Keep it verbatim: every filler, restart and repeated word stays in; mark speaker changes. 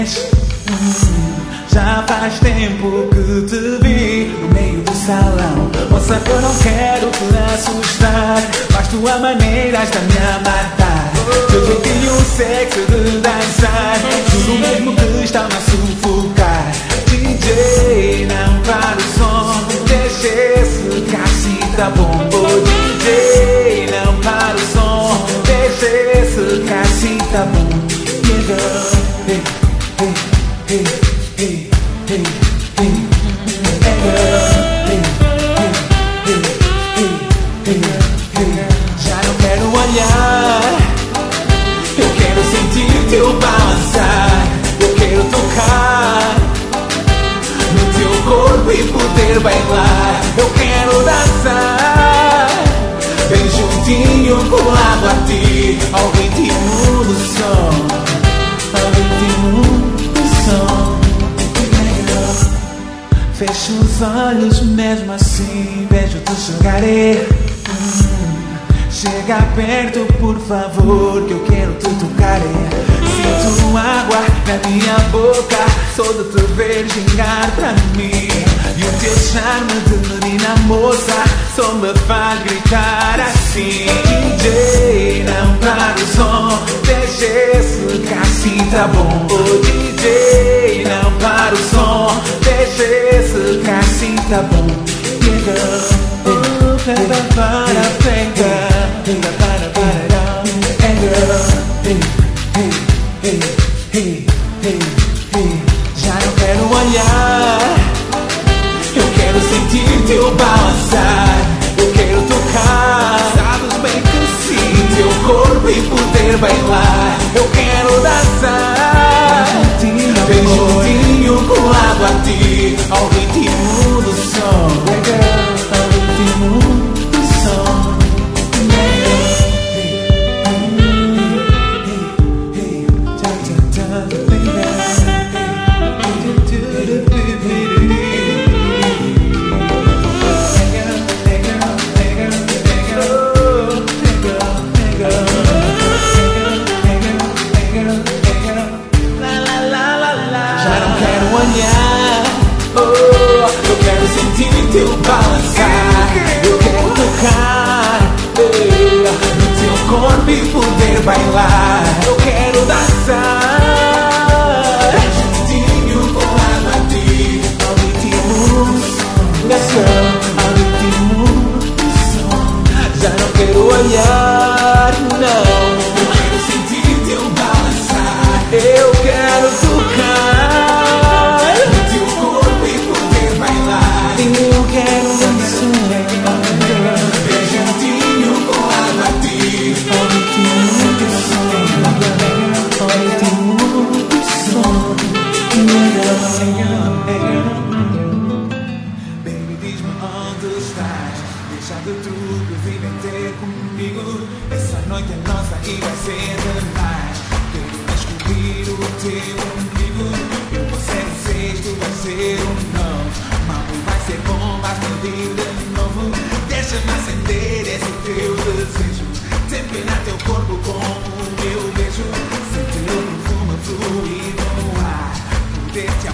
Speaker 1: vez. hum, Já faz tempo que te vi no meio do salão. Moça, eu não quero te assustar, mas tua maneira está me a matar. Teu jeitinho sexy de dançar, tudo mesmo que está-me a sufocar. D J, não para o som, deixa esse cacita bom. Oh, D J, não para o som, deixa esse cacita bom. Yeah, hey, hey, hey, hey, hey, hey, hey, hey, hey, hey, hey, hey. Já não quero olhar, eu quero sentir teu balançar, eu quero tocar no teu corpo e poder bailar. Eu quero dançar bem juntinho, colado a ti, ao ritmo do som, ao ritmo do som. Fecho os olhos mesmo assim, vejo-te chegarei. Chega perto, por favor, que eu quero te tocar. Sinto água na minha boca, só de te ver gingar pra mim. E o teu charme de menina moça só me faz gritar assim. D J, não para o som, deixa esse cacita bom. Oh, D J, não para o som, deixa esse cacita bom. Yeah, oh, pega para, pega. Pega para, para, hey girl, hey, hey, hey, hey, hey, hey. Já não quero olhar, eu quero sentir teu balançar, eu quero tocar, sabes bem que sim, teu corpo e poder bailar. Eu quero dançar bem juntinho, colado a ti, ao ritmo do som. Hey girl, ao ritmo do som. Teu balançar, eu quero tocar hey, no teu corpo e poder bailar. Eu quero dançar juntinho, colado a ti, ao ritmo do som, ao ritmo do som. Já não quero olhar, não. Eu quero sentir teu balançar, eu quero tocar no teu corpo e poder bailar. Eu quero dançar bem juntinho, colado a ti, ao ritmo do som, ao ritmo do som. Baby, diz-me onde estás, deixa de tudo, vem ter comigo. Essa noite é nossa e vai ser demais. Quero descobrir o teu umbigo. Eu vou ser um seis, tu vai ser um não. Mamo, vai ser bom, mas não digo de novo. Deixa-me acender esse teu desejo, temperar teu corpo com o meu beijo. Sentir o perfume fluir no ar, poder te